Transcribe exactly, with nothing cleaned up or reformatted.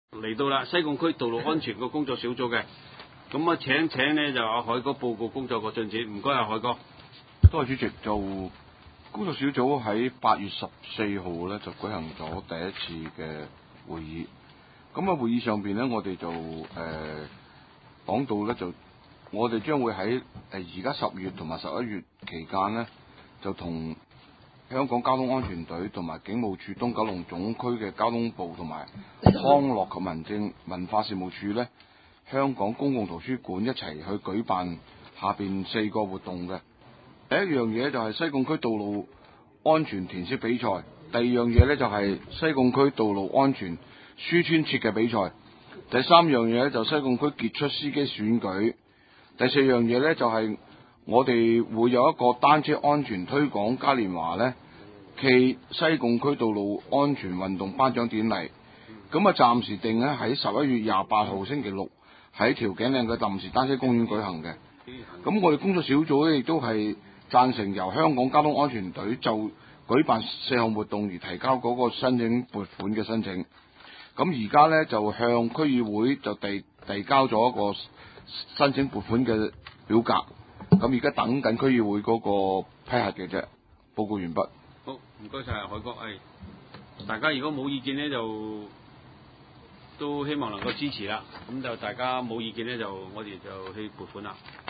嚟到啦，西貢區道路安全個工作小組嘅，咁啊請請咧就阿海哥報告工作個進展，唔該啊海哥。 多謝主席。就工作小組喺八月十四號咧就舉行咗第一次嘅會議。咁啊會議上邊咧，我哋就誒講、呃、到咧就，我哋將會喺誒而家十月同埋十一月期間咧，就同香港交通安全隊同埋警務處東九龍總區嘅交通部同埋康樂及民政文化事務處咧，香港公共圖書館一齊去舉辦下邊四個活動嘅。第一樣嘢就係西貢區道路安全填色比賽，第二樣嘢咧就係西貢區道路安全書村設計比賽，第三樣嘢咧就西貢區傑出司機選舉，第四樣嘢咧就係我哋會有一個單車安全推廣嘉年華咧，暨西貢區道路安全運動頒獎典禮。咁啊暫時定咧喺十一月廿八號星期六喺調景嶺嘅臨時單車公園舉行嘅。咁我哋工作小組咧亦都係贊成由香港交通安全隊就舉辦四項活動而提交嗰個申請撥款嘅申請。咁而家咧就向區議會就遞遞交咗一個申請撥款嘅表格。咁而家等緊區議會嗰個批核嘅啫。報告完畢。 好，唔該晒海哥。誒、哎，大家如果冇意見咧，就都希望能夠支持啦。咁就大家冇意見咧，就我哋就去撥款啦。